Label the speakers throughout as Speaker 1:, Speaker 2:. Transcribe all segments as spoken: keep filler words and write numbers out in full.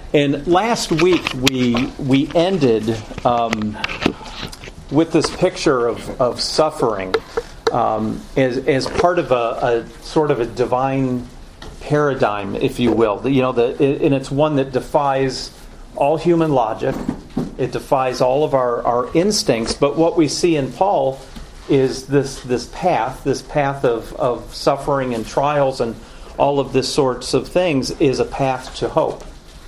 Speaker 1: And last week we we ended um, with this picture of, of suffering um, as as part of a, a sort of a divine paradigm, if you will. You know, the, and it's one that defies all human logic. It defies all of our, our instincts. But what we see in Paul is this this path, this path of, of suffering and trials and all of this sorts of things is a path to hope.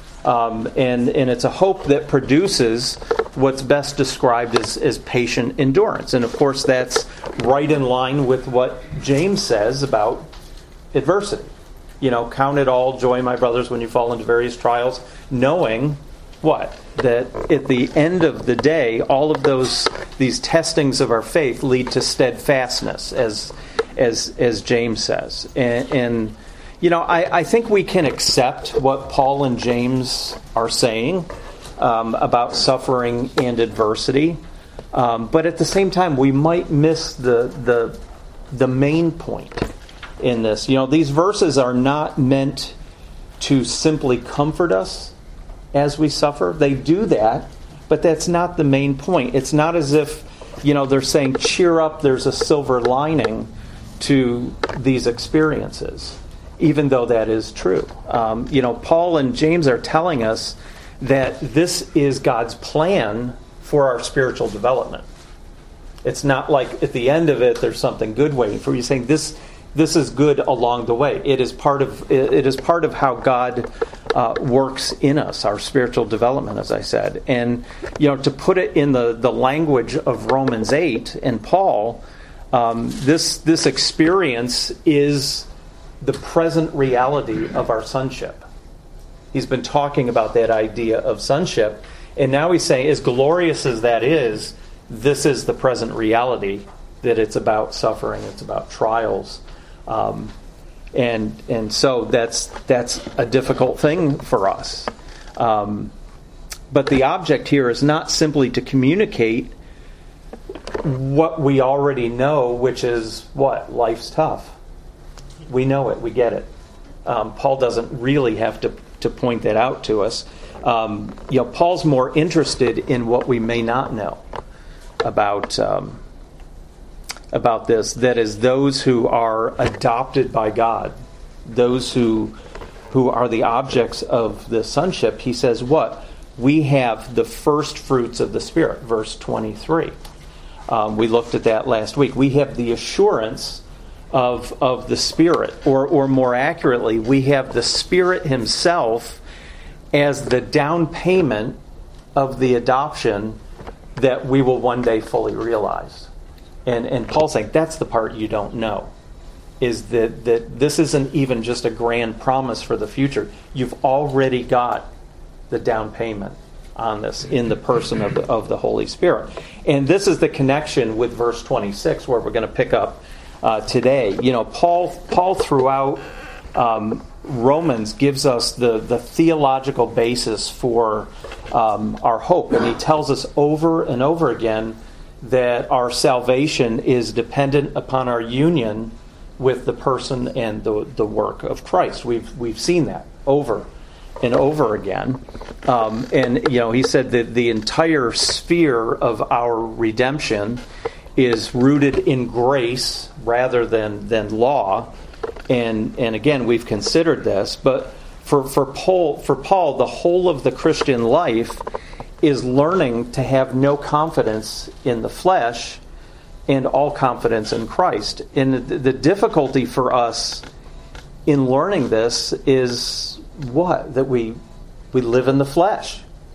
Speaker 1: Um, and, and it's a hope that produces what's best described as, as patient endurance. And of course that's right in line with what James says about adversity. You know, count it all joy, my brothers, when you fall into various trials, knowing what? That at the end of the day, all of those these testings of our faith lead to steadfastness, as as as James says. And, and you know, I, I think we can accept what Paul and James are saying um, about suffering and adversity, um, but at the same time, we might miss the the the main point in this. You know, these verses are not meant to simply comfort us as we suffer. They do that, but that's not the main point. It's not as if, you know, they're saying, cheer up, there's a silver lining to these experiences, even though that is true. Um, you know, Paul and James are telling us that this is God's plan for our spiritual development. It's not like at the end of it there's something good waiting for you. He's saying this this is good along the way. It is part of it is part of how God uh, works in us, our spiritual development, as I said. And you know, to put it in the, the language of Romans eight and Paul, um, this this experience is the present reality of our sonship. He's been talking about that idea of sonship, and now he's saying, as glorious as that is, this is the present reality, that it's about suffering, it's about trials. Um, and and so that's that's a difficult thing for us. Um, but the object here is not simply to communicate what we already know, which is what? Life's tough. We know it. We get it. Um, Paul doesn't really have to, to point that out to us. Um, you know, Paul's more interested in what we may not know about um, about this. That is, those who are adopted by God, those who who are the objects of the sonship. He says, what? We have the first fruits of the Spirit, verse twenty-three. Um, we looked at that last week. We have the assurance of of the Spirit, or or more accurately, we have the Spirit Himself as the down payment of the adoption that we will one day fully realize. And and Paul's saying that's the part you don't know, is that that this isn't even just a grand promise for the future. You've already got the down payment on this in the person of the, of the Holy Spirit. And this is the connection with verse twenty-six, where we're going to pick up Uh, today. You know, Paul Paul throughout um, Romans gives us the, the theological basis for um, our hope. And he tells us over and over again that our salvation is dependent upon our union with the person and the, the work of Christ. We've we've seen that over and over again. Um, and, you know, he said that the entire sphere of our redemption is rooted in grace rather than than law, and and again we've considered this. But for for Paul, for Paul, the whole of the Christian life is learning to have no confidence in the flesh and all confidence in Christ. And the, the difficulty for us in learning this is what? That we we live in the flesh.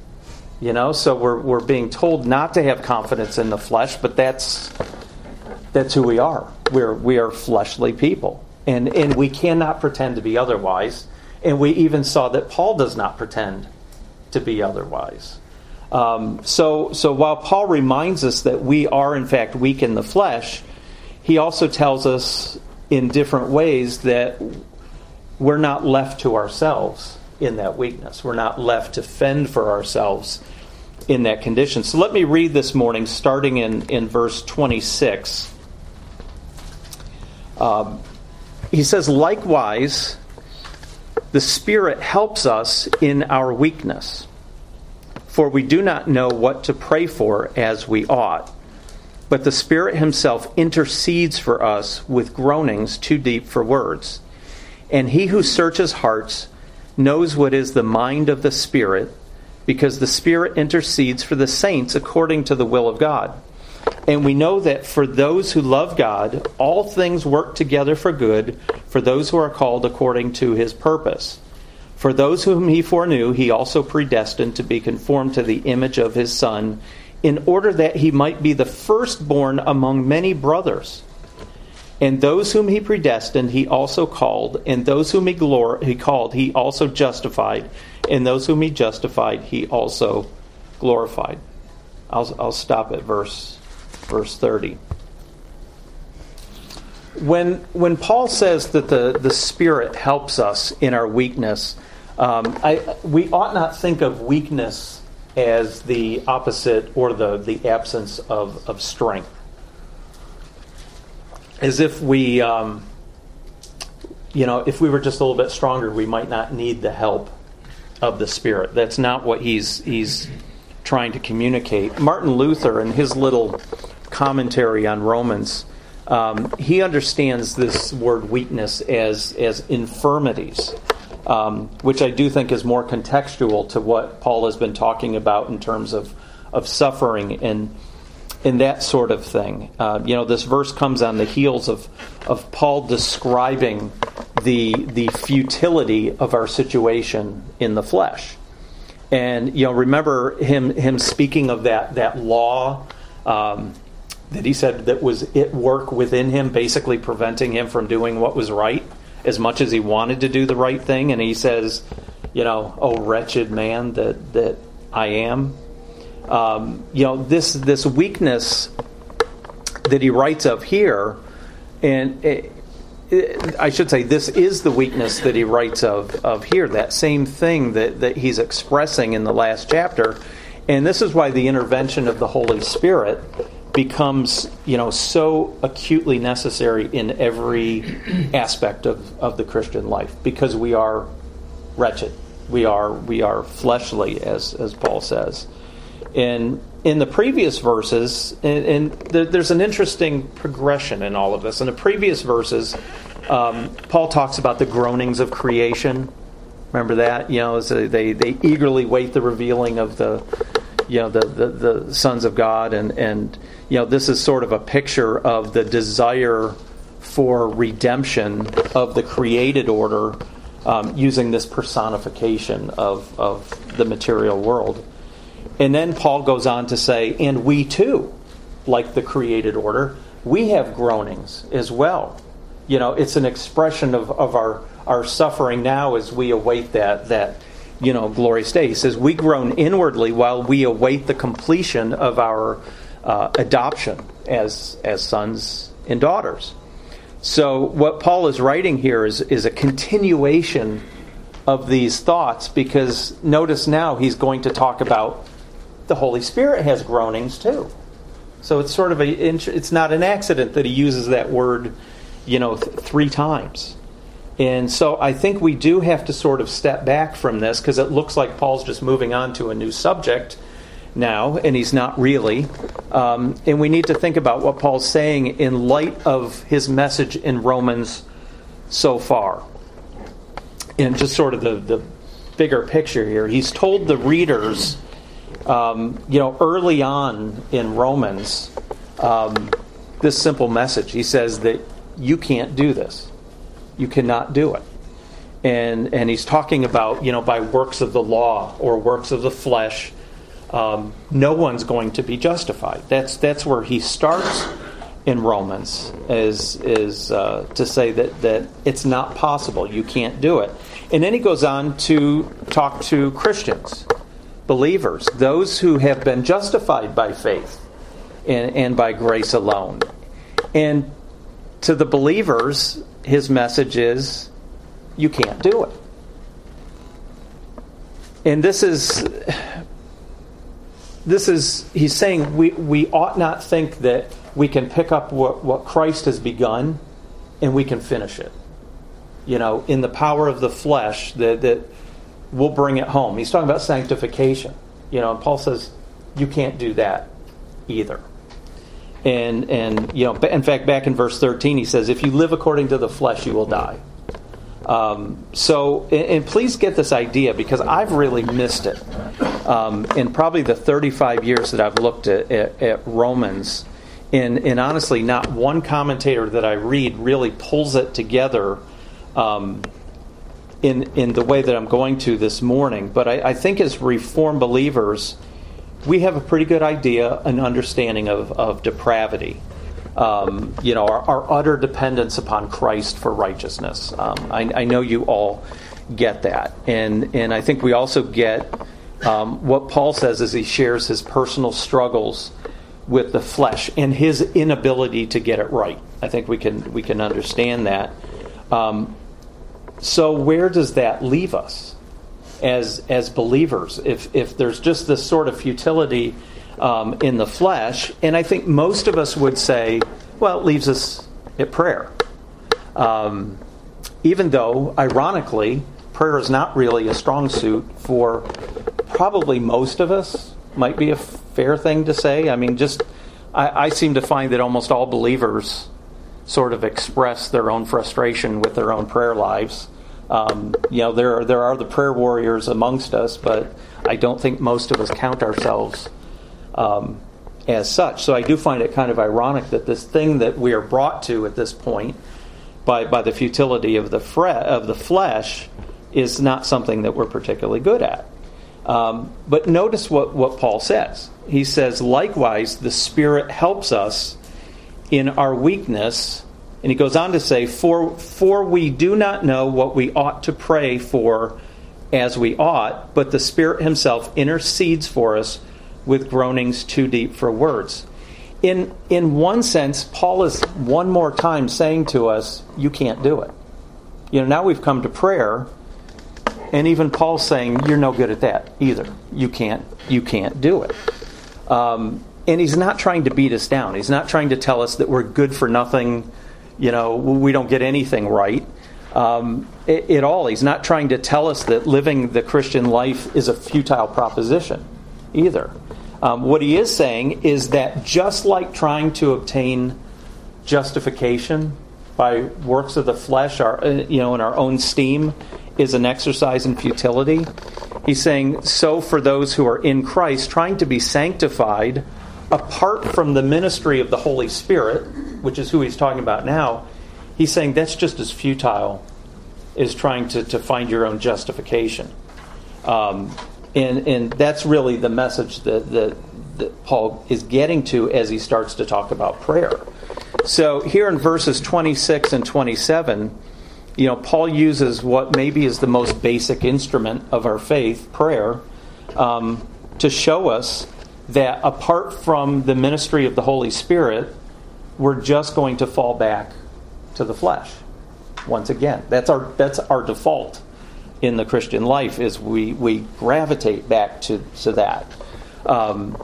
Speaker 1: You know, so we're we're being told not to have confidence in the flesh, but that's that's who we are. We're we are fleshly people, and and we cannot pretend to be otherwise. And we even saw that Paul does not pretend to be otherwise. Um, so so while Paul reminds us that we are in fact weak in the flesh, he also tells us in different ways that we're not left to ourselves in that weakness. We're not left to fend for ourselves in that condition. So let me read this morning, starting in, in verse twenty-six. Um, he says, likewise, The Spirit helps us in our weakness, for we do not know what to pray for as we ought. But the Spirit himself intercedes for us with groanings too deep for words. And he who searches hearts knows what is the mind of the Spirit, because the Spirit intercedes for the saints according to the will of God. And we know that for those who love God, all things work together for good, for those who are called according to his purpose. For those whom he foreknew, he also predestined to be conformed to the image of his Son, in order that he might be the firstborn among many brothers. And those whom he predestined, he also called. And those whom he, glor- he called, he also justified. And those whom he justified, he also glorified. I'll, I'll stop at verse, verse thirty. When, when Paul says that the, the Spirit helps us in our weakness, um, I, we ought not think of weakness as the opposite or the, the absence of, of strength. As if we, um, you know, if we were just a little bit stronger, we might not need the help of the Spirit. That's not what he's he's trying to communicate. Martin Luther, in his little commentary on Romans, um, he understands this word weakness as as infirmities, um, which I do think is more contextual to what Paul has been talking about in terms of of suffering and. And that sort of thing. Uh, you know, this verse comes on the heels of, of Paul describing the the futility of our situation in the flesh. And, you know, remember him him speaking of that, that law um, that he said that was at work within him, basically preventing him from doing what was right as much as he wanted to do the right thing. And he says, you know, oh, wretched man that, that I am. Um, you know, this this weakness that he writes of here, and it, it, I should say this is the weakness that he writes of, of here, that same thing that, that he's expressing in the last chapter. And this is why the intervention of the Holy Spirit becomes, you know, so acutely necessary in every aspect of, of the Christian life, because we are wretched. We are we are fleshly, as as Paul says. And in the previous verses, and, and there's an interesting progression in all of this. In the previous verses, um, Paul talks about the groanings of creation. Remember that? You know, so they, they eagerly wait the revealing of the, you know, the, the, the sons of God. And, and, you know, this is sort of a picture of the desire for redemption of the created order um, using this personification of, of the material world. And then Paul goes on to say, and we too, like the created order, we have groanings as well. You know, it's an expression of, of our, our suffering now as we await that, that, you know, glorious day. He says, we groan inwardly while we await the completion of our uh, adoption as, as sons and daughters. So what Paul is writing here is, is a continuation of these thoughts, because notice now he's going to talk about the Holy Spirit has groanings too. So it's sort of a, it's not an accident that he uses that word, you know, th- three times. And so I think we do have to sort of step back from this, because it looks like Paul's just moving on to a new subject now, and he's not really. Um, and we need to think about what Paul's saying in light of his message in Romans so far. And just sort of the, the bigger picture here. He's told the readers, um, you know, early on in Romans, um, this simple message. He says that you can't do this. You cannot do it. And and he's talking about, you know, by works of the law or works of the flesh, um, no one's going to be justified. That's that's where he starts in Romans, is is uh, to say that, that it's not possible. You can't do it. And then he goes on to talk to Christians, believers, those who have been justified by faith and, and by grace alone. And to the believers, his message is, you can't do it. And this is, this is, he's saying we, we ought not think that we can pick up what, what Christ has begun and we can finish it. you know, in the power of the flesh that, that we'll bring it home. He's talking about sanctification. You know, and Paul says, you can't do that either. And, and you know, in fact, back in verse thirteen, he says, if you live according to the flesh, you will die. Um, so, and, and please get this idea, because I've really missed it. Um, in probably the thirty-five years that I've looked at, at, at Romans, and, and honestly, not one commentator that I read really pulls it together um, in in the way that I'm going to this morning. But I, I think as Reformed believers, we have a pretty good idea and understanding of, of depravity. Um, you know, our, our utter dependence upon Christ for righteousness. Um, I, I know you all get that. And, and I think we also get um, what Paul says as he shares his personal struggles with the flesh and his inability to get it right. I think we can we can understand that. Um, so where does that leave us as as believers? If if there's just this sort of futility um, in the flesh, and I think most of us would say, well, it leaves us at prayer. Um, even though, ironically, prayer is not really a strong suit for probably most of us. Might be a fair thing to say. I mean, just I, I seem to find that almost all believers sort of express their own frustration with their own prayer lives. Um, you know, there are, there are the prayer warriors amongst us, but I don't think most of us count ourselves um, as such. So I do find it kind of ironic that this thing that we are brought to at this point by by the futility of the fre- of the flesh is not something that we're particularly good at. Um, but notice what, what Paul says. He says, likewise, the Spirit helps us in our weakness. And he goes on to say, for, for we do not know what we ought to pray for as we ought, but the Spirit himself intercedes for us with groanings too deep for words. In, in one sense, Paul is one more time saying to us, you can't do it. You know, now we've come to prayer. And even Paul's saying, you're no good at that either. You can't you can't do it. Um, and he's not trying to beat us down. He's not trying to tell us that we're good for nothing, you know, we don't get anything right um, at all. He's not trying to tell us that living the Christian life is a futile proposition either. Um, what he is saying is that just like trying to obtain justification by works of the flesh, our, you know, in our own steam, is an exercise in futility. He's saying, so for those who are in Christ, trying to be sanctified apart from the ministry of the Holy Spirit, which is who he's talking about now, he's saying that's just as futile as trying to, to find your own justification. Um, and, and that's really the message that, that, that Paul is getting to as he starts to talk about prayer. So here in verses twenty-six and twenty-seven, you know, Paul uses what maybe is the most basic instrument of our faith, prayer, um, to show us that apart from the ministry of the Holy Spirit, we're just going to fall back to the flesh. Once again, that's our that's our default in the Christian life, is we we gravitate back to to that. Um,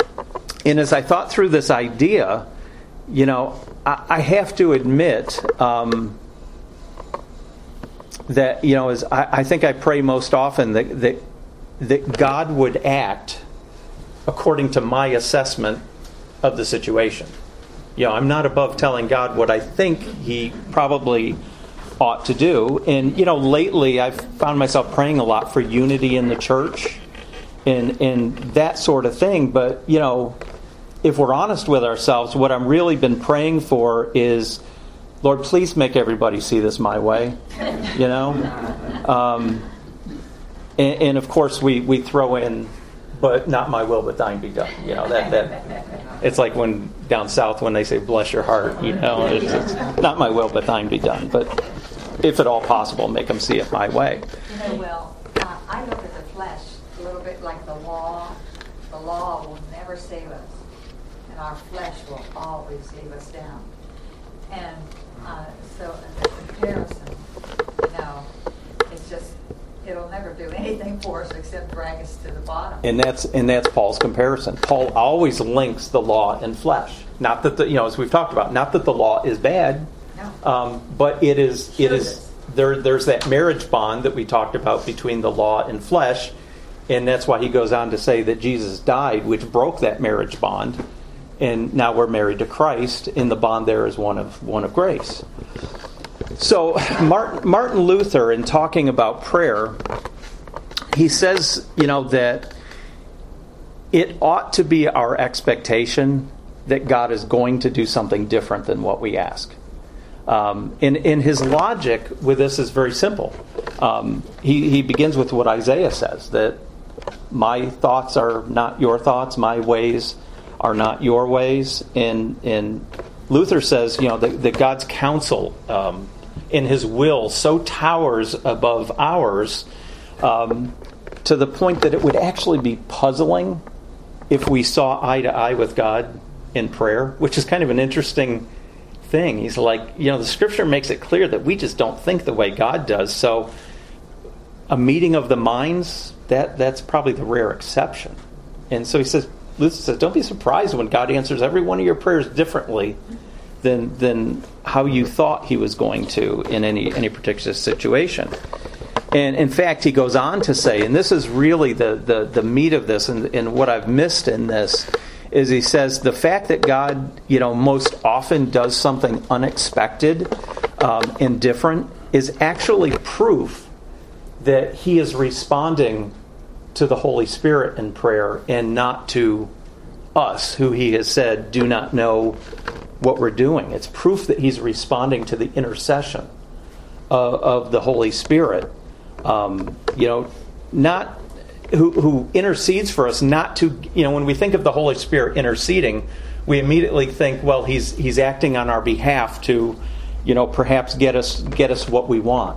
Speaker 1: and as I thought through this idea, you know, I, I have to admit. Um, That, you know, as I, I think I pray most often that, that that God would act according to my assessment of the situation. You know, I'm not above telling God what I think He probably ought to do. And, you know, lately I've found myself praying a lot for unity in the church and and that sort of thing. But, you know, if we're honest with ourselves, what I've really been praying for is, Lord, please make everybody see this my way, you know? Um, and, and, of course, we, we throw in, but not my will, but thine be done. You know, that that it's like when down south when they say, bless your heart, you know, it's, it's not my will, but thine be done. But if at all possible, make them see it my way.
Speaker 2: You know, well, uh, I look at the flesh a little bit like the law. The law will never save us, and our flesh will always save us down. And Uh, so in the comparison, you know, it's just, it'll never do anything for us except drag us to the bottom.
Speaker 1: And that's and that's Paul's comparison. Paul always links the law and flesh. Not that the, you know, as we've talked about, not that the law is bad,
Speaker 2: no.
Speaker 1: um, but it is it is there, there's that marriage bond that we talked about between the law and flesh, and that's why he goes on to say that Jesus died, which broke that marriage bond, and now we're married to Christ, and the bond there is one of one of grace. So Martin, Martin Luther, in talking about prayer, he says, you know, that it ought to be our expectation that God is going to do something different than what we ask. Um, and, and his logic with this is very simple. Um, he, he begins with what Isaiah says, that my thoughts are not your thoughts, my ways are not your ways. And, and Luther says, you know, that, that God's counsel um, in his will so towers above ours um, to the point that it would actually be puzzling if we saw eye to eye with God in prayer, which is kind of an interesting thing. He's like, you know, the scripture makes it clear that we just don't think the way God does. So a meeting of the minds, that that's probably the rare exception. And so he says, Luther says, don't be surprised when God answers every one of your prayers differently than than how you thought he was going to in any any particular situation. And in fact, he goes on to say, and this is really the, the, the meat of this, and, and what I've missed in this, is he says the fact that God, you know, most often does something unexpected um, and different is actually proof that he is responding to the Holy Spirit in prayer and not to us, who he has said do not know what we're doing. It's proof that he's responding to the intercession of, of the Holy Spirit. Um, you know, not who, who intercedes for us. Not to, you know, when we think of the Holy Spirit interceding, we immediately think, well, he's he's acting on our behalf to, you know, perhaps get us get us what we want.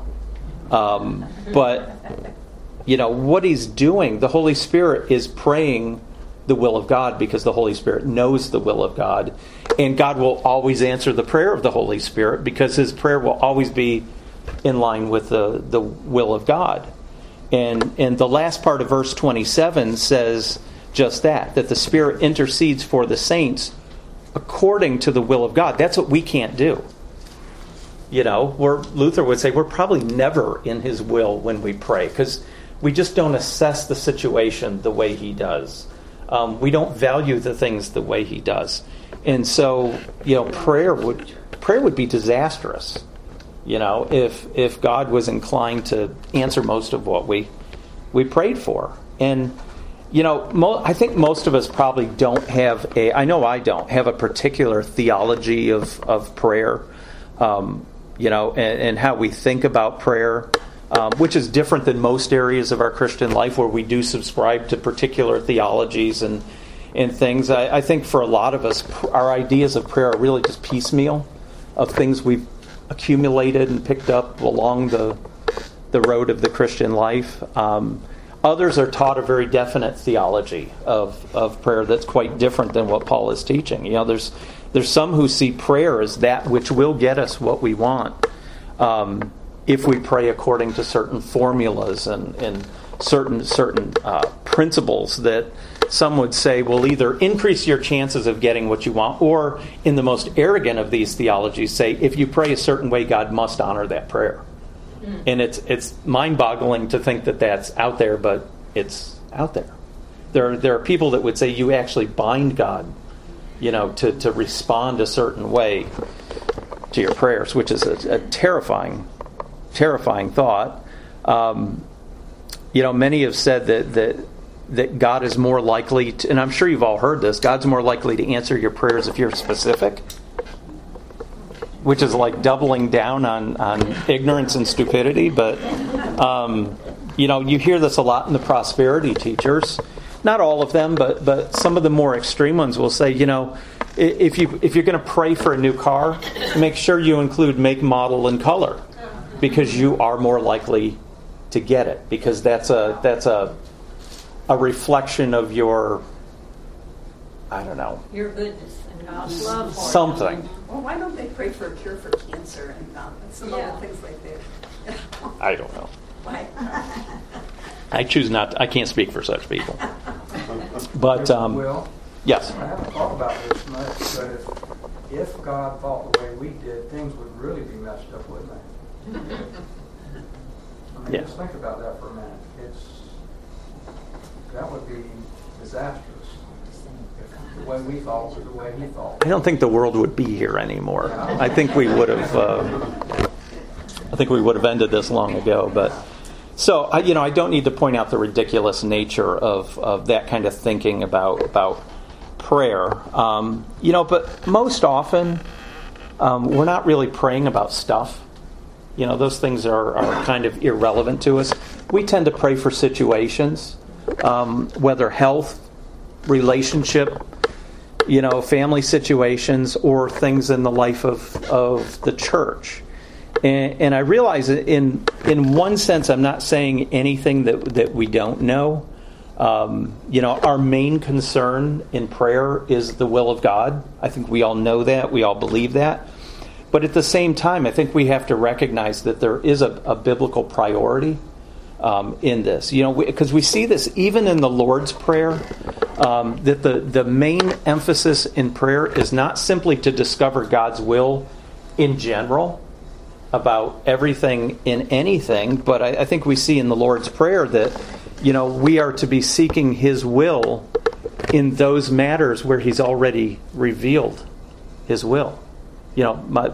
Speaker 1: Um, but you know what he's doing. The Holy Spirit is praying the will of God because the Holy Spirit knows the will of God, and God will always answer the prayer of the Holy Spirit because his prayer will always be in line with the, the will of God. And and the last part of verse twenty-seven says just that, that the Spirit intercedes for the saints according to the will of God. That's what we can't do. You know, where Luther would say we're probably never in his will when we pray because we just don't assess the situation the way he does. Um, we don't value the things the way he does. And so, you know, prayer would prayer would be disastrous. You know, if if God was inclined to answer most of what we we prayed for. And, you know, mo- I think most of us probably don't have a, I know I don't, have a particular theology of, of prayer, um, you know, and, and how we think about prayer, um, which is different than most areas of our Christian life where we do subscribe to particular theologies and, and things. I, I think for a lot of us, pr- our ideas of prayer are really just piecemeal of things we've accumulated and picked up along the the road of the Christian life. Um, others are taught a very definite theology of, of prayer that's quite different than what Paul is teaching. You know, there's there's some who see prayer as that which will get us what we want um, if we pray according to certain formulas and, and certain certain uh, principles that some would say will either increase your chances of getting what you want, or in the most arrogant of these theologies say if you pray a certain way, God must honor that prayer. Mm. And it's it's mind-boggling to think that that's out there, but it's out there. There there are people that would say you actually bind God, you know, to, to respond a certain way to your prayers, which is a, a terrifying, terrifying thought. Um, you know, many have said that that that God is more likely to, and I'm sure you've all heard this, God's more likely to answer your prayers if you're specific, which is like doubling down on, on ignorance and stupidity. But, um, you know, you hear this a lot in the prosperity teachers. Not all of them, but but some of the more extreme ones will say, you know, if, you, if you're going to pray for a new car, make sure you include make, model, and color, because you are more likely to get it, because that's a that's a a reflection of your, I don't know,
Speaker 2: your goodness and God's love for
Speaker 1: something.
Speaker 2: You.
Speaker 3: Well, why don't they pray for a cure for cancer and um, some
Speaker 2: Yeah.
Speaker 3: other things like that?
Speaker 1: I don't know.
Speaker 3: Why?
Speaker 1: I choose not to, I can't speak for such people. But, um,
Speaker 4: Well,
Speaker 1: yes.
Speaker 4: I haven't thought about this much, but if, if God thought the way we did, things would really be messed up, wouldn't they? mean,
Speaker 1: Yeah.
Speaker 4: just think about that for a minute. It's, that would be disastrous. If the way we thought was the way he thought.
Speaker 1: I don't think the world would be here anymore. I think we would have. Uh, I think we would have ended this long ago. But so I, you know, I don't need to point out the ridiculous nature of, of that kind of thinking about about prayer. Um, you know, but most often um, we're not really praying about stuff. You know, those things are, are kind of irrelevant to us. We tend to pray for situations, um, whether health, relationship, you know, family situations, or things in the life of, of the church. And, and I realize that in in one sense, I'm not saying anything that that we don't know. Um, you know, our main concern in prayer is the will of God. I think we all know that. We all believe that. But at the same time, I think we have to recognize that there is a, a biblical priority um, in this. You know, because we, we see this even in the Lord's Prayer, um, that the, the main emphasis in prayer is not simply to discover God's will in general about everything in anything, but I, I think we see in the Lord's Prayer that, you know, we are to be seeking His will in those matters where He's already revealed His will. You know, my,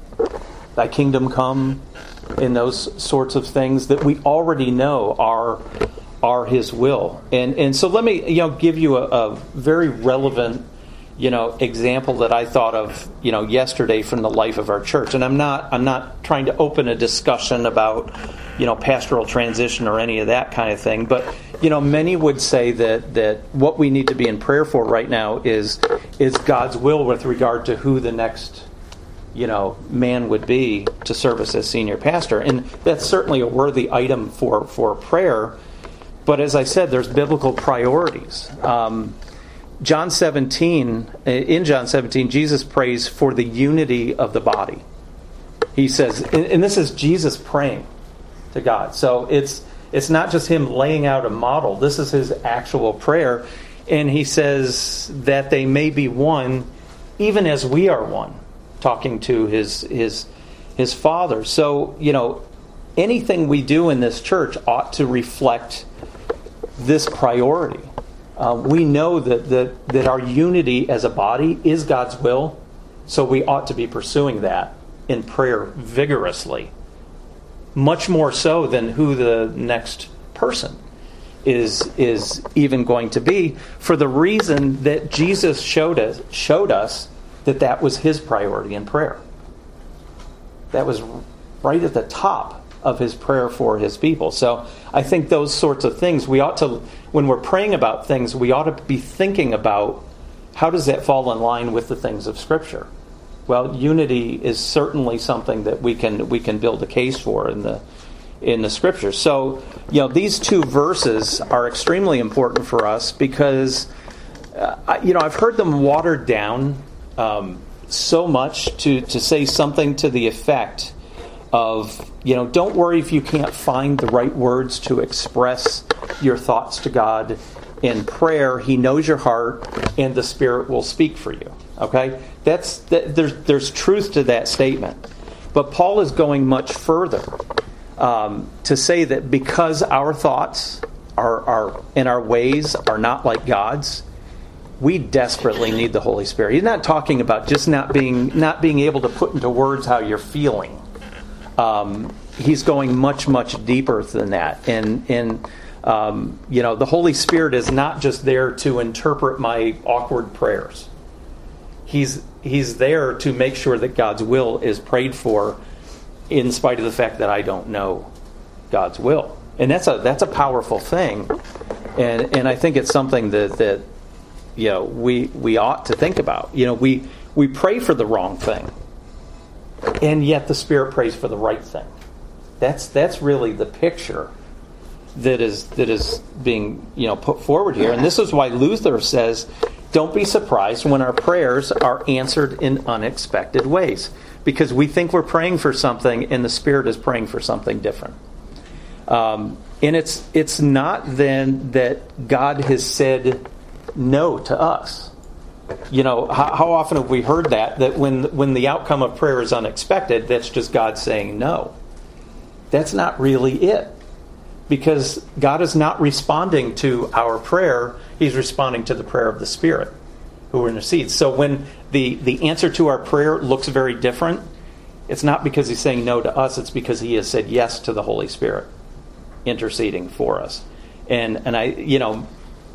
Speaker 1: thy kingdom come, in those sorts of things that we already know are are His will. And and so let me, you know, give you a, a very relevant, you know, example that I thought of, you know, yesterday from the life of our church. And I'm not I'm not trying to open a discussion about, you know, pastoral transition or any of that kind of thing. But, you know, many would say that that what we need to be in prayer for right now is is God's will with regard to who the next, you know, man would be to serve us as senior pastor. And that's certainly a worthy item for, for prayer. But as I said, there's biblical priorities. Um, John seventeen, in John seventeen, Jesus prays for the unity of the body. He says, and this is Jesus praying to God. So it's it's not just Him laying out a model. This is His actual prayer. And He says that they may be one, even as we are one. Talking to his his his Father. So, you know, anything we do in this church ought to reflect this priority. Uh, we know that, that that our unity as a body is God's will, so we ought to be pursuing that in prayer vigorously. Much more so than who the next person is is even going to be, for the reason that Jesus showed us showed us. that that was His priority in prayer. That was right at the top of His prayer for His people. So I think those sorts of things, we ought to, when we're praying about things, we ought to be thinking about how does that fall in line with the things of Scripture. Well, unity is certainly something that we can we can build a case for in the in the Scriptures. So, you know, these two verses are extremely important for us because, uh, you know, I've heard them watered down Um, so much to, to say something to the effect of, you know, don't worry if you can't find the right words to express your thoughts to God in prayer. He knows your heart, and the Spirit will speak for you. Okay, that's that, there's there's truth to that statement, but Paul is going much further um, to say that because our thoughts are are and our ways are not like God's, we desperately need the Holy Spirit. He's not talking about just not being not being able to put into words how you're feeling. Um, he's going much, much deeper than that. And, and um, you know, the Holy Spirit is not just there to interpret my awkward prayers. He's He's there to make sure that God's will is prayed for, in spite of the fact that I don't know God's will. And that's a that's a powerful thing. And and I think it's something that that. You know, we, we ought to think about. You know, we, we pray for the wrong thing, and yet the Spirit prays for the right thing. That's that's really the picture that is that is being, you know, put forward here. And this is why Luther says, don't be surprised when our prayers are answered in unexpected ways, because we think we're praying for something and the Spirit is praying for something different. Um, and it's it's not then that God has said no to us. You know, how, how often have we heard that, that when when the outcome of prayer is unexpected, that's just God saying no. That's not really it. because God is not responding to our prayer. He's responding to the prayer of the Spirit who intercedes. So when the, the answer to our prayer looks very different, it's not because he's saying no to us. It's because he has said yes to the Holy Spirit interceding for us. And and I, you know,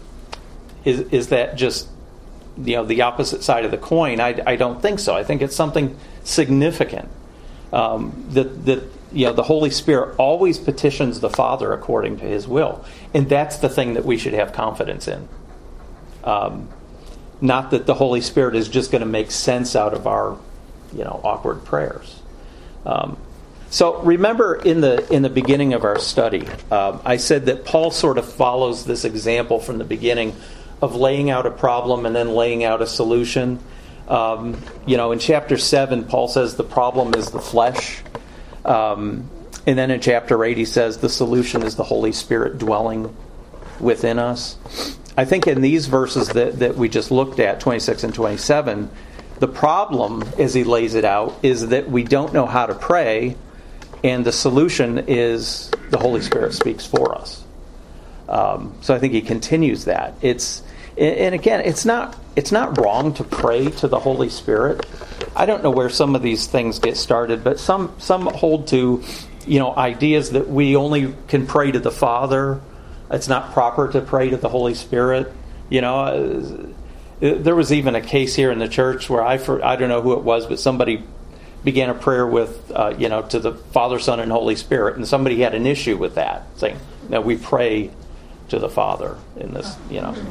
Speaker 1: is is that just, you know, the opposite side of the coin? I, I don't think so. I think it's something significant. Um, that that you know the Holy Spirit always petitions the Father according to His will, and that's the thing that we should have confidence in. Um, not that the Holy Spirit is just going to make sense out of our, you know, awkward prayers. Um, so remember in the in the beginning of our study, um, I said that Paul sort of follows this example from the beginning of laying out a problem and then laying out a solution. Um, you know, in chapter seven, Paul says the problem is the flesh. Um, and then in chapter eight, he says the solution is the Holy Spirit dwelling within us. I think in these verses that, that we just looked at, twenty-six and twenty-seven, the problem, as he lays it out, is that we don't know how to pray, and the solution is the Holy Spirit speaks for us. Um, so I think he continues that. It's and again, it's not it's not wrong to pray to the Holy Spirit. I don't know where some of these things get started, but some some hold to, you know, ideas that we only can pray to the Father. It's not proper to pray to the Holy Spirit. You know, there was even a case here in the church where I I don't know who it was, but somebody began a prayer with, uh, you know, to the Father, Son, and Holy Spirit, and somebody had an issue with that, saying, "No, we pray to the Father in this." You know,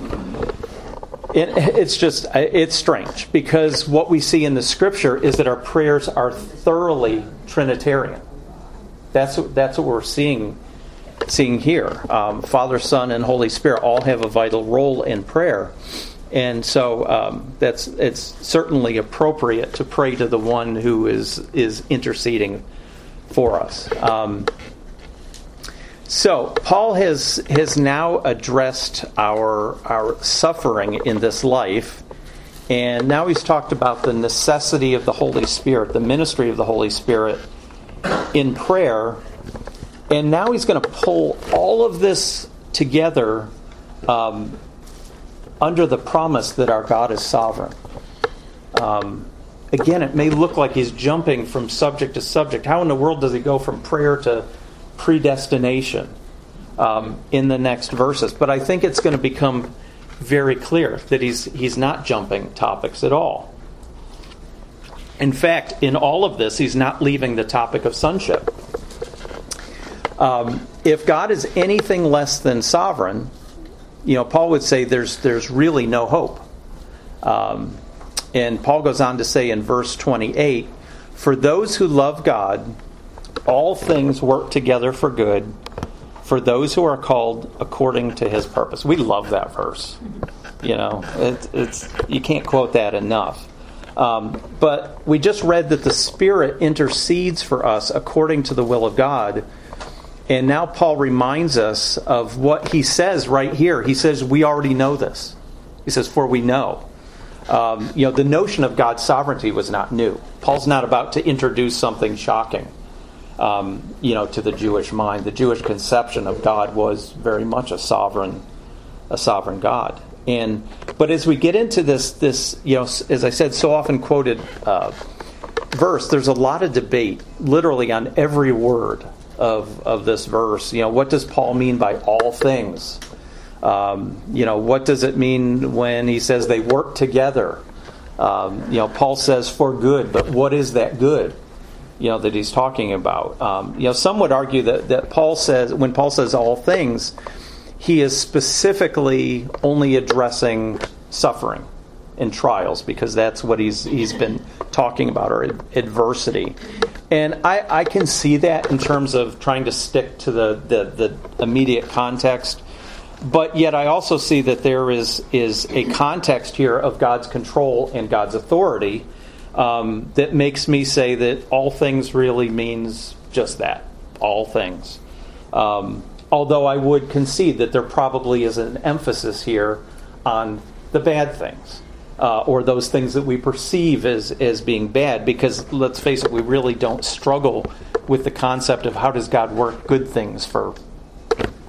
Speaker 1: it, it's just it's strange because what we see in the Scripture is that our prayers are thoroughly Trinitarian. That's that's what we're seeing. Seeing here, um, Father, Son, and Holy Spirit all have a vital role in prayer, and so um, that's it's certainly appropriate to pray to the one who is is interceding for us. Um, so Paul has has now addressed our our suffering in this life, and now he's talked about the necessity of the Holy Spirit, the ministry of the Holy Spirit in prayer. And now he's going to pull all of this together um, under the promise that our God is sovereign. Um, again, it may look like he's jumping from subject to subject. How in the world does he go from prayer to predestination um, in the next verses? But I think it's going to become very clear that he's he's not jumping topics at all. In fact, in all of this, he's not leaving the topic of sonship. Um, if God is anything less than sovereign, you know, Paul would say there's there's really no hope. Um, and Paul goes on to say in verse twenty-eight, "For those who love God, all things work together for good, for those who are called according to His purpose." We love that verse. You know, it, it's you can't quote that enough. Um, but we just read that the Spirit intercedes for us according to the will of God. And now Paul reminds us of what he says right here. He says, we already know this. He says, for we know. Um, you know, the notion of God's sovereignty was not new. Paul's not about to introduce something shocking, um, you know, to the Jewish mind. The Jewish conception of God was very much a sovereign, a sovereign God. And but as we get into this, this you know, as I said, so often quoted uh, verse, there's a lot of debate, literally on every word of of this verse. You know, what does Paul mean by all things? Um, you know, what does it mean when he says they work together? Um, you know, Paul says for good, but what is that good? You know, that he's talking about. Um, you know, some would argue that that Paul says when Paul says all things, he is specifically only addressing suffering and trials, because that's what he's he's been talking about, or adversity. And I, I can see that in terms of trying to stick to the, the, the immediate context. But yet I also see that there is is a context here of God's control and God's authority um, that makes me say that all things really means just that, all things. Um, although I would concede that there probably is an emphasis here on the bad things. Uh, or those things that we perceive as, as being bad, because let's face it, we really don't struggle with the concept of how does God work good things for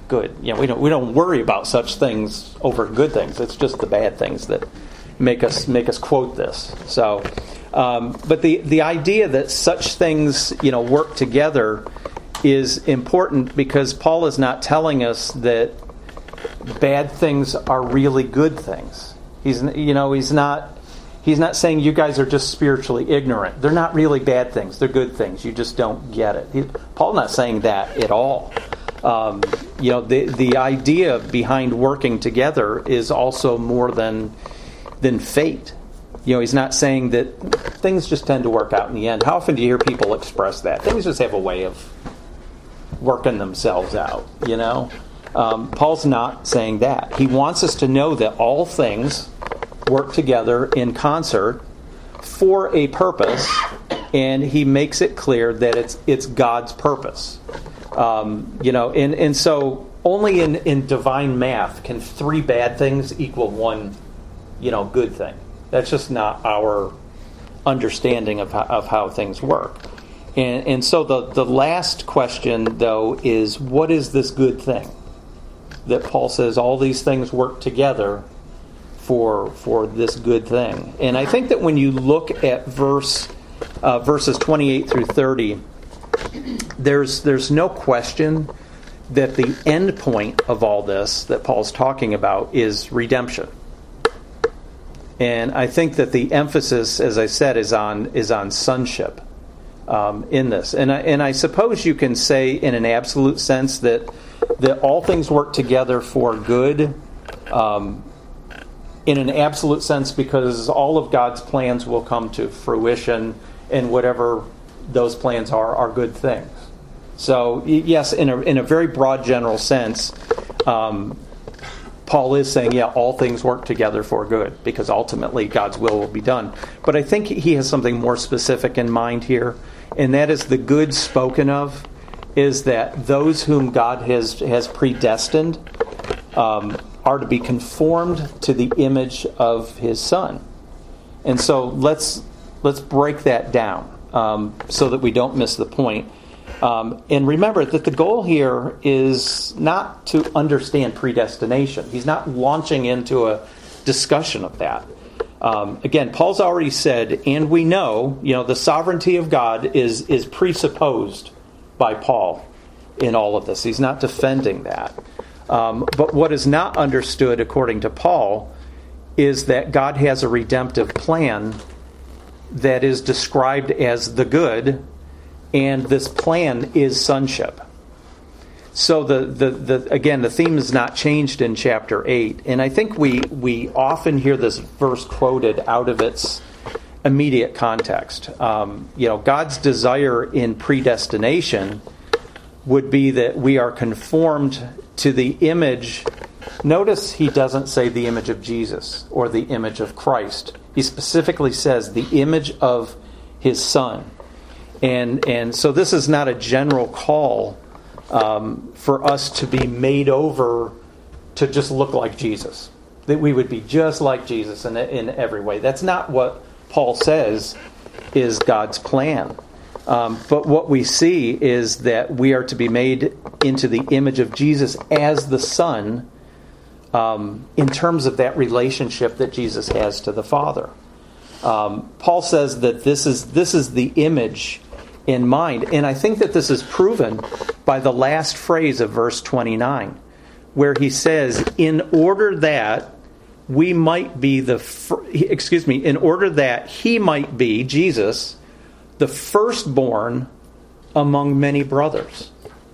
Speaker 1: good. You know, we don't we don't worry about such things over good things. It's just the bad things that make us make us quote this. So, um, but the the idea that such things, you know, work together is important, because Paul is not telling us that bad things are really good things. He's you know he's not he's not saying you guys are just spiritually ignorant. They're not really bad things. They're good things. You just don't get it. He, Paul's not saying that at all. Um, you know, the the idea behind working together is also more than than fate. You know, he's not saying that things just tend to work out in the end. How often do you hear people express that? Things just have a way of working themselves out, you know? Um, Paul's not saying that. He wants us to know that all things work together in concert for a purpose, and he makes it clear that it's it's God's purpose. Um, you know, and, and so only in, in divine math can three bad things equal one, you know, good thing. That's just not our understanding of how, of how things work. And, and so the, the last question, though, is what is this good thing that Paul says all these things work together for for this good thing? And I think that when you look at verse uh, verses twenty-eight through thirty, there's there's no question that the end point of all this that Paul's talking about is redemption. And I think that the emphasis, as I said, is on is on sonship. Um, in this, and I, and I suppose you can say in an absolute sense that that all things work together for good, um, in an absolute sense, because all of God's plans will come to fruition, and whatever those plans are are good things. So yes, in a in a very broad general sense, um, Paul is saying, yeah, all things work together for good, because ultimately God's will will be done. But I think he has something more specific in mind here. And that is the good spoken of is that those whom God has has predestined um, are to be conformed to the image of His Son. And so let's let's break that down um, so that we don't miss the point. Um, and remember that the goal here is not to understand predestination. He's not launching into a discussion of that. Um, again, Paul's already said, and we know, you know, the sovereignty of God is is presupposed by Paul in all of this. He's not defending that. Um, but what is not understood, according to Paul, is that God has a redemptive plan that is described as the good, and this plan is sonship. So the, the, the again, the theme is not changed in chapter eight. And I think we, we often hear this verse quoted out of its immediate context. Um, you know, God's desire in predestination would be that we are conformed to the image. Notice he doesn't say the image of Jesus or the image of Christ. He specifically says the image of His Son. And, and so this is not a general call Um, for us to be made over to just look like Jesus. That we would be just like Jesus in, in every way. That's not what Paul says is God's plan. Um, but what we see is that we are to be made into the image of Jesus as the Son um, in terms of that relationship that Jesus has to the Father. Um, Paul says that this is this is the image in mind. And I think that this is proven by the last phrase of verse twenty-nine, where he says, in order that we might be the, fir- excuse me, in order that He might be, Jesus, the firstborn among many brothers.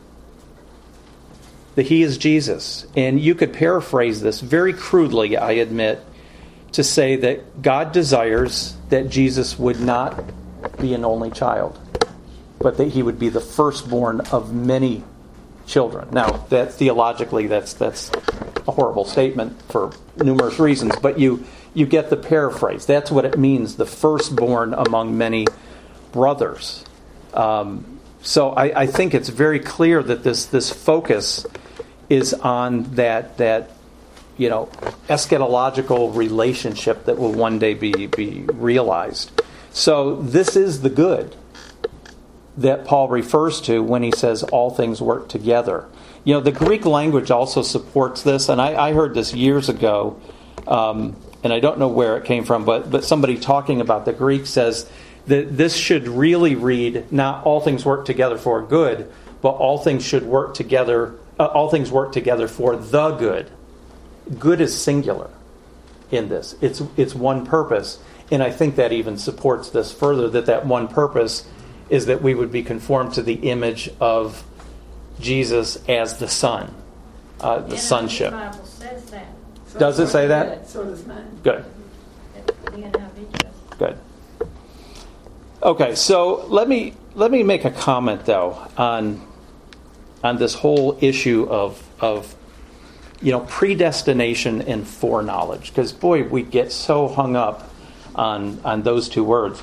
Speaker 1: That He is Jesus. And you could paraphrase this very crudely, I admit, to say that God desires that Jesus would not be an only child, but that He would be the firstborn of many children. Now, that theologically, that's that's a horrible statement for numerous reasons, but you you get the paraphrase. That's what it means, the firstborn among many brothers. Um, so I, I think it's very clear that this this focus is on that that you know eschatological relationship that will one day be be realized. So this is the good that Paul refers to when he says all things work together. You know, the Greek language also supports this, and I, I heard this years ago, um, and I don't know where it came from, but but somebody talking about the Greek says that this should really read, not all things work together for good, but all things should work together, uh, all things work together for the good. Good is singular in this. It's it's one purpose, and I think that even supports this further, that that one purpose is that we would be conformed to the image of Jesus as the Son, uh, the sonship.
Speaker 5: The Bible says that.
Speaker 1: Does it say that?
Speaker 3: So does mine.
Speaker 1: Good.
Speaker 5: The N I V does.
Speaker 1: Good. Okay, so let me let me make a comment though on on this whole issue of of you know predestination and foreknowledge, because boy, we get so hung up on on those two words.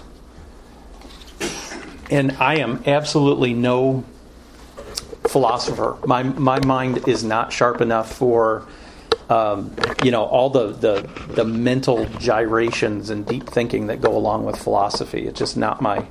Speaker 1: And I am absolutely no philosopher. My my mind is not sharp enough for um, you know all the, the the mental gyrations and deep thinking that go along with philosophy. It's just not my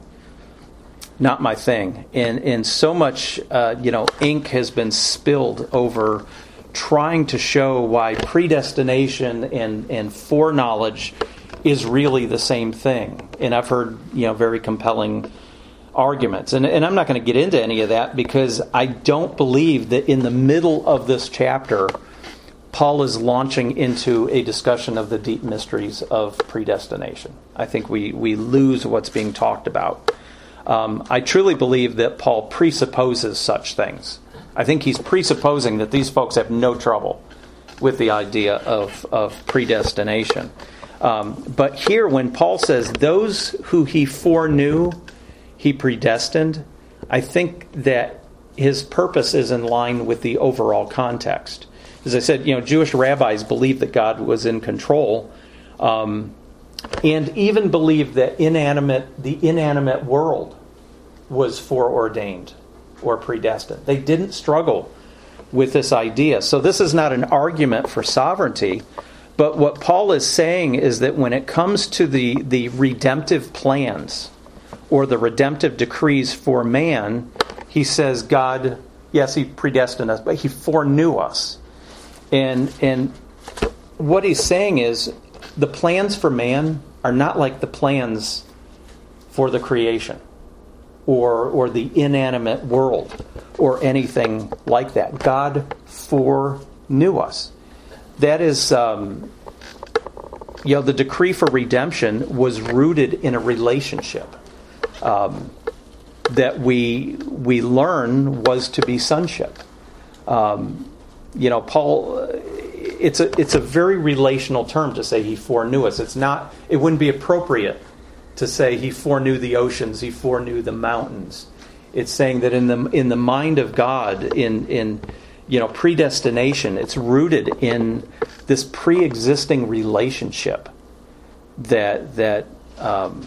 Speaker 1: not my thing. And and so much uh, you know ink has been spilled over trying to show why predestination and and foreknowledge is really the same thing. And I've heard you know very compelling arguments. And, and I'm not going to get into any of that because I don't believe that in the middle of this chapter, Paul is launching into a discussion of the deep mysteries of predestination. I think we, we lose what's being talked about. Um, I truly believe that Paul presupposes such things. I think he's presupposing that these folks have no trouble with the idea of, of predestination. Um, but here when Paul says, those who he foreknew, he predestined, I think that his purpose is in line with the overall context. As I said, you know, Jewish rabbis believed that God was in control, um, and even believed that inanimate, the inanimate world was foreordained or predestined. They didn't struggle with this idea. So this is not an argument for sovereignty, but what Paul is saying is that when it comes to the, the redemptive plans or the redemptive decrees for man, he says God, yes, he predestined us, but he foreknew us. And and what he's saying is the plans for man are not like the plans for the creation or or the inanimate world or anything like that. God foreknew us. That is, um, you know, the decree for redemption was rooted in a relationship. Um, that we we learn was to be sonship. Um, you know, Paul. It's a it's a very relational term to say he foreknew us. It's not. It wouldn't be appropriate to say he foreknew the oceans. He foreknew the mountains. It's saying that in the in the mind of God, in in you know predestination, it's rooted in this pre-existing relationship that that. Um,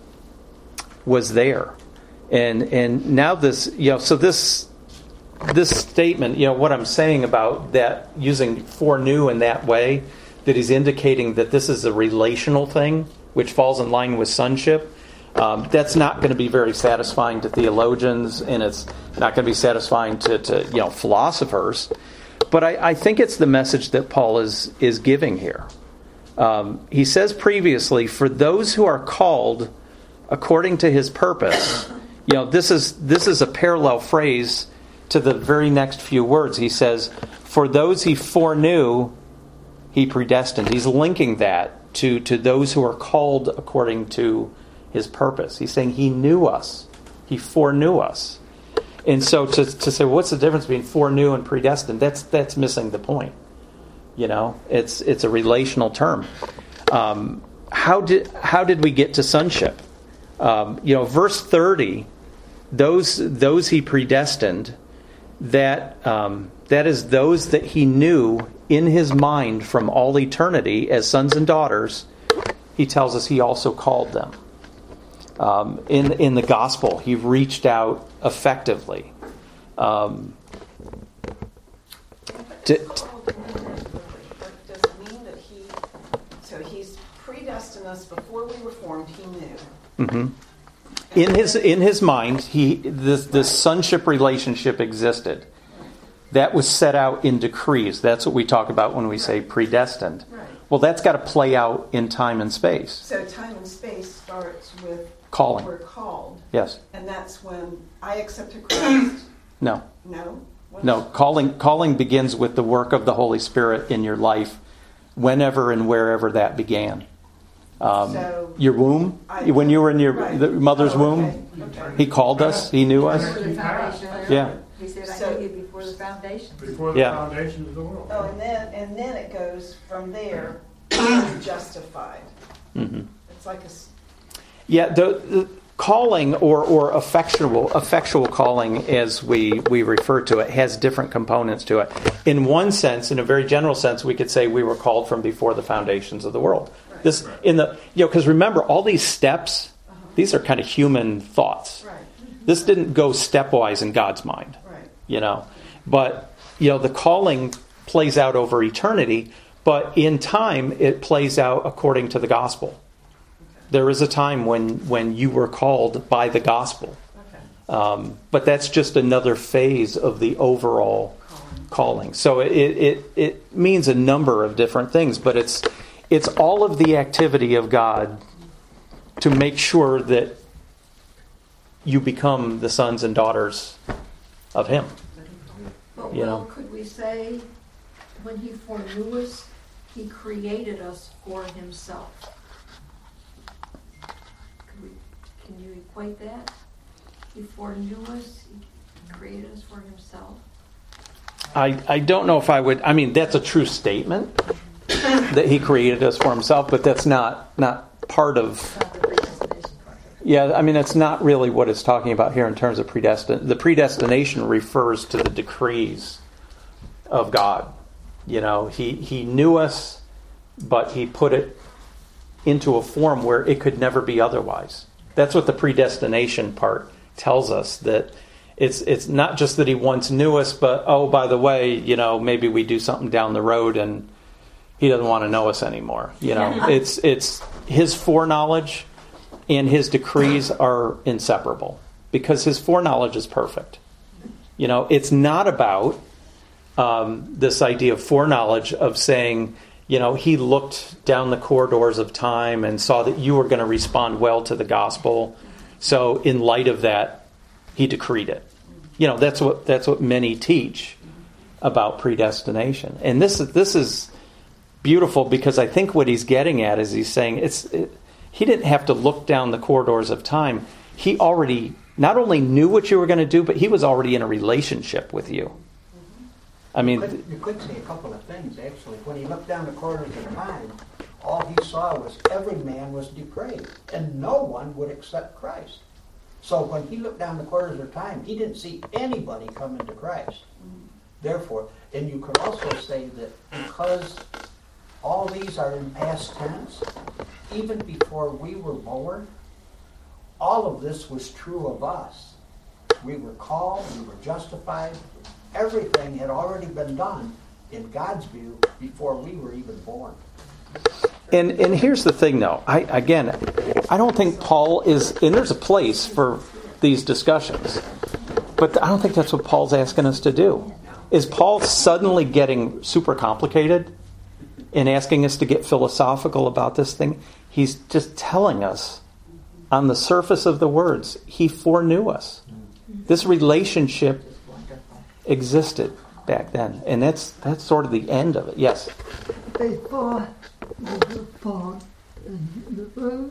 Speaker 1: was there. And and now this, you know, so this this statement, you know, what I'm saying about that, using foreknew in that way, that is indicating that this is a relational thing, which falls in line with sonship, um, that's not going to be very satisfying to theologians, and it's not going to be satisfying to, to you know, philosophers. But I, I think it's the message that Paul is, is giving here. Um, he says previously, for those who are called according to his purpose, you know, this is this is a parallel phrase to the very next few words. He says, for those he foreknew, he predestined. He's linking that to, to those who are called according to his purpose. He's saying he knew us. He foreknew us. And so to, to say, what's the difference between foreknew and predestined? That's that's missing the point. You know, it's it's a relational term. Um, how did how did we get to sonship? Um, you know, verse thirty, those those he predestined, that um, that is those that he knew in his mind from all eternity as sons and daughters. He tells us he also called them. Um, in in the gospel, he reached out effectively. Um, to,
Speaker 6: Does it mean that he? So he's predestined us before we were formed. He knew.
Speaker 1: Mm-hmm. In his in his mind, he this this sonship relationship existed. That was set out in decrees. That's what we talk about when we say predestined.
Speaker 6: Right.
Speaker 1: Well, that's got to play out in time and space.
Speaker 6: So time and space starts with
Speaker 1: Calling.
Speaker 6: we're called,
Speaker 1: Yes.
Speaker 6: and that's when I accepted Christ.
Speaker 1: No.
Speaker 6: No? What?
Speaker 1: No. Calling calling begins with the work of the Holy Spirit in your life, whenever and wherever that began. Um,
Speaker 6: So-
Speaker 1: your womb,
Speaker 6: I-
Speaker 1: when you were in your
Speaker 6: Right.
Speaker 1: the mother's
Speaker 6: Oh,
Speaker 1: womb,
Speaker 6: okay, okay.
Speaker 1: He called us. He knew us.
Speaker 2: Before the foundation of the
Speaker 1: Yeah.
Speaker 2: earth. He said, I
Speaker 6: So-
Speaker 2: knew you before the foundation.
Speaker 7: Before the
Speaker 1: Yeah.
Speaker 7: foundation of the world.
Speaker 6: Oh, and then, and then it goes from there, to justified.
Speaker 1: hmm
Speaker 6: It's like a, s-
Speaker 1: Yeah, the, the calling or or effectual effectual calling, as we we refer to it, has different components to it. In one sense, in a very general sense, we could say we were called from before the foundations of the world.
Speaker 6: Right.
Speaker 1: This in the you know because remember all these steps, these are kind of human thoughts.
Speaker 6: right,
Speaker 1: This didn't go stepwise in God's mind,
Speaker 6: right.
Speaker 1: you know. But you know the calling plays out over eternity, but in time it plays out according to the gospel. There is a time when, when you were called by the gospel.
Speaker 6: Okay.
Speaker 1: Um, but that's just another phase of the overall calling. So it, it, it means a number of different things, but it's, it's all of the activity of God to make sure that you become the sons and daughters of Him.
Speaker 8: But
Speaker 1: You
Speaker 8: well,
Speaker 1: know.
Speaker 8: could we say, when he foreknew us, he created us for himself? Could we, can you equate that? He foreknew us, he created us for himself?
Speaker 1: I, I don't know if I would, I mean, that's a true statement that He created us for Himself, but that's not, not part of...
Speaker 2: Not the predestination part.
Speaker 1: Yeah, I mean, that's not really what it's talking about here in terms of predestin. The predestination refers to the decrees of God. You know, he, he knew us, but He put it into a form where it could never be otherwise. That's what the predestination part tells us, that it's it's not just that He once knew us, but, oh, by the way, you know, maybe we do something down the road and He doesn't want to know us anymore. You know, it's it's His foreknowledge and His decrees are inseparable because His foreknowledge is perfect. You know, it's not about um, this idea of foreknowledge of saying, you know, He looked down the corridors of time and saw that you were going to respond well to the gospel. So in light of that, He decreed it. You know, that's what that's what many teach about predestination. And this this is beautiful because I think what he's getting at is he's saying it's it, He didn't have to look down the corridors of time. He already not only knew what you were going to do, but He was already in a relationship with you. I mean,
Speaker 9: You could, you could say a couple of things, actually. When He looked down the corridors of time, all He saw was every man was depraved, and no one would accept Christ. So when He looked down the corridors of time, He didn't see anybody coming to Christ. Therefore, and you could also say that because all these are in past tense, even before we were born, all of this was true of us. We were called, we were justified. Everything had already been done in God's view before we were even born.
Speaker 1: And and here's the thing, though. I again, I don't think Paul is, and there's a place for these discussions, but I don't think that's what Paul's asking us to do. Is Paul suddenly getting super complicated and asking us to get philosophical about this thing? He's just telling us on the surface of the words, He foreknew us. This relationship existed back then, and that's that's sort of the end of it. Yes.
Speaker 10: Before we were born in the womb,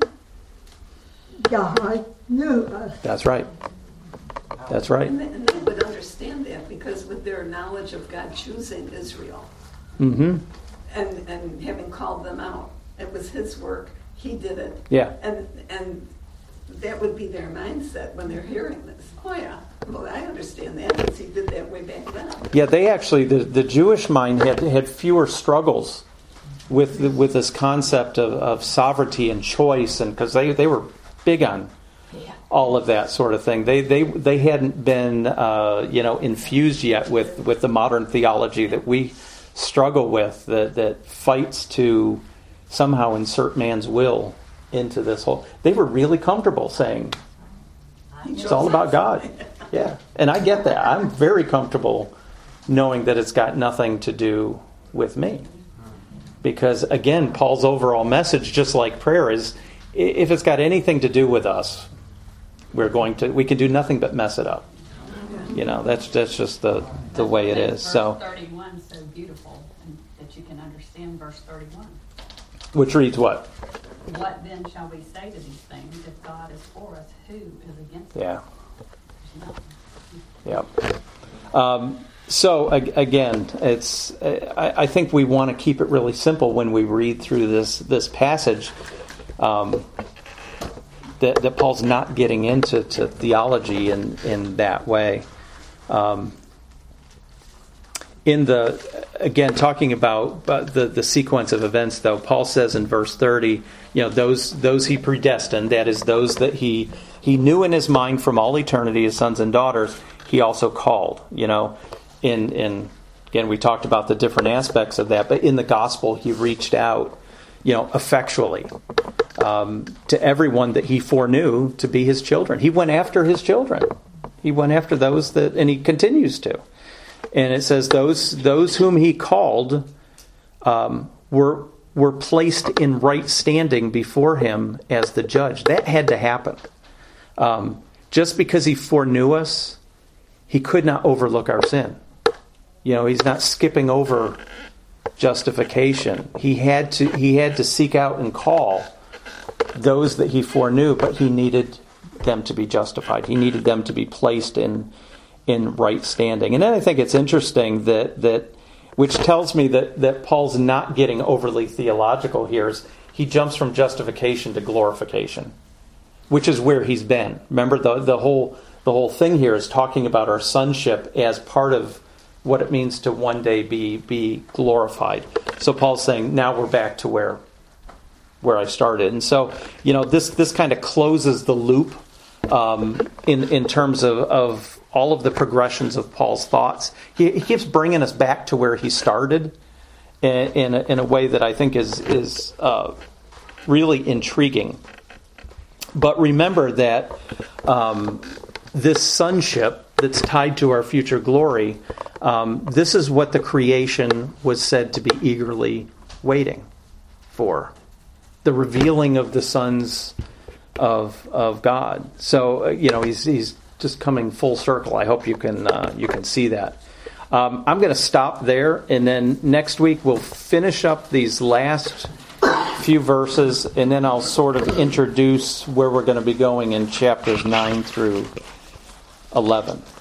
Speaker 10: God knew us.
Speaker 1: That's right. That's right.
Speaker 3: And they, and they would understand that because with their knowledge of God choosing Israel
Speaker 1: Mm-hmm.
Speaker 3: and, and having called them out, it was His work. He did it.
Speaker 1: Yeah.
Speaker 3: And and that would be their mindset when they're hearing this. Oh yeah, well I understand that because He did that way back then.
Speaker 1: Yeah, they actually, the, the Jewish mind had had fewer struggles with the, with this concept of, of sovereignty and choice, and because they, they were big on all of that sort of thing. They they they hadn't been uh, you know infused yet with, with the modern theology that we struggle with, that that fights to somehow insert man's will into this whole. They were really comfortable saying it's all about God. Yeah, and I get that. I'm very comfortable knowing that it's got nothing to do with me. Because, again, Paul's overall message, just like prayer, is if it's got anything to do with us, we're going to we can do nothing but mess it up. You know, that's that's just the, the way it is. So,
Speaker 7: verse thirty-one is so beautiful, and that you can understand verse thirty-one.
Speaker 1: Which reads what?
Speaker 7: What then shall we say to these things? If God is for us, who is against us?
Speaker 1: Yeah.
Speaker 7: There's
Speaker 1: Yep. Um, so ag- again, it's. I, I think we want to keep it really simple when we read through this this passage. Um, that, that Paul's not getting into to theology in in that way. Um, in the again talking about uh, the the sequence of events, though, Paul says in verse thirty, you know, those those he predestined, that is, those that he he knew in his mind from all eternity, his sons and daughters, he also called. You know, in in again we talked about the different aspects of that, but in the gospel he reached out, you know, effectually um, to everyone that he foreknew to be his children. He went after his children. He went after those that, and he continues to. And it says those those whom he called um, were were placed in right standing before him as the judge. That had to happen. Um, just because he foreknew us, he could not overlook our sin. You know, he's not skipping over justification. He had to he had to seek out and call those that he foreknew, but he needed them to be justified. He needed them to be placed in in right standing. And then I think it's interesting that that which tells me that, that Paul's not getting overly theological here, is he jumps from justification to glorification, which is where he's been. Remember, the the whole the whole thing here is talking about our sonship as part of what it means to one day be be glorified. So Paul's saying, now we're back to where where I started. And so, you know, this this kind of closes the loop um, in in terms of, of all of the progressions of Paul's thoughts. He, he keeps bringing us back to where he started in in a, in a way that I think is is uh, really intriguing. But remember that um, this sonship that's tied to our future glory, um, this is what the creation was said to be eagerly waiting for. The revealing of the sons of of God. So, uh, you know, he's he's just coming full circle. I hope you can uh, you can see that. Um, I'm going to stop there, and then next week we'll finish up these last few verses, and then I'll sort of introduce where we're going to be going in chapters nine through eleven.